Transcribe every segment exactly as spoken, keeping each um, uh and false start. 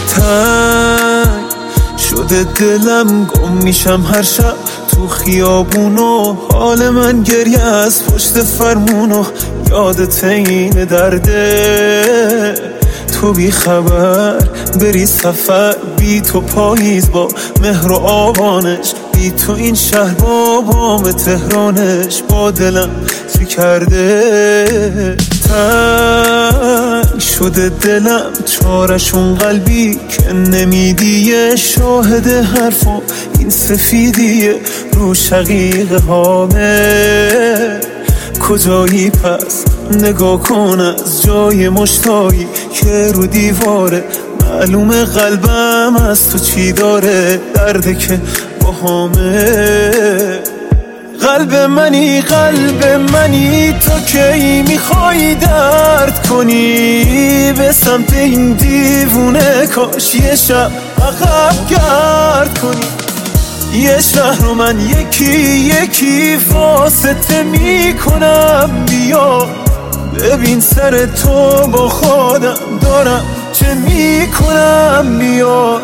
تنگ شده دلم، گم میشم هر شب تو خیابونو، حال من گریه از پشت فرمونو، یادت این درده تو بی خبر بری سفر، بی تو پاییز با مهر و آبانش، بی تو این شهر با بام تهرانش، با دلم چی کرده تنگ شده دلم، چارشون قلبی که نمیدیه، شاهد حرفم این سفیدیه رو شقیقه هامه، کجایی پس نگاه کن از جای مشتایی که رو دیواره، معلومه قلبم از تو چی داره، درده که باهامه. قلب منی قلب منی تو کی میخوای درد کنی، به سمت این دیوونه کاش یه شب عقب گرد کنی، یه شهر رو من یکی یکی واسطه میکنم، بیا ببین سر تو با خودم دارم چه میکنم، بیا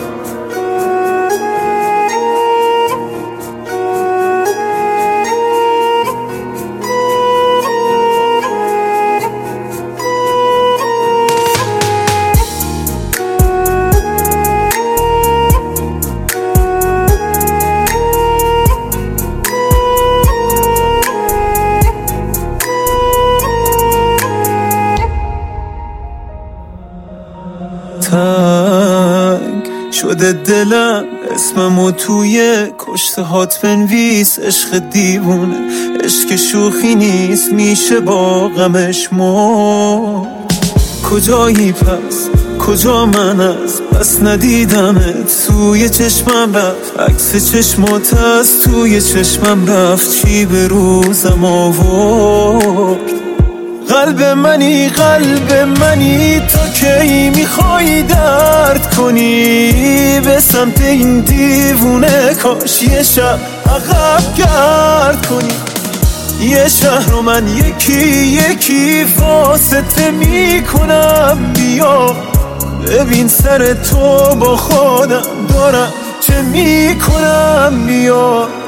تنگ شده دلم، اسممو توی کشته هات بنویس، عشق دیوونه عشق شوخی نیست، میشه با غمش مرد. کجایی پس کجا من از بس ندیدمت، توی چشمم رفت عکس چشمات از توی چشمم رفت، چی به روزم آورد. قلب منی قلب منی تو کی میخوای درد کنی، به سمت این دیوونه کاش یه شب عقب گرد کنی، یه شهر رو من یکی یکی واسطه میکنم، بیا ببین سر تو با خودم دارم چه میکنم، بیا